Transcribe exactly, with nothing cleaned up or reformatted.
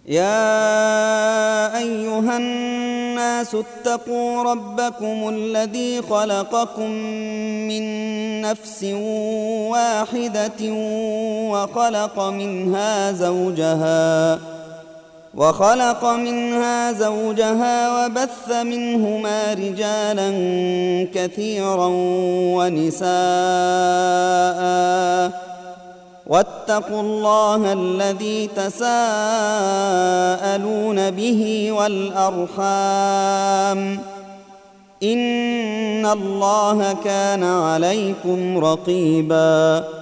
يا أيها الناس اتقوا ربكم الذي خلقكم من نفس واحدة وخلق منها زوجها وخلق منها زوجها وبث منهما رجالا كثيرا ونساء واتقوا الله الذي تساءلون به والأرحام إن الله كان عليكم رقيبا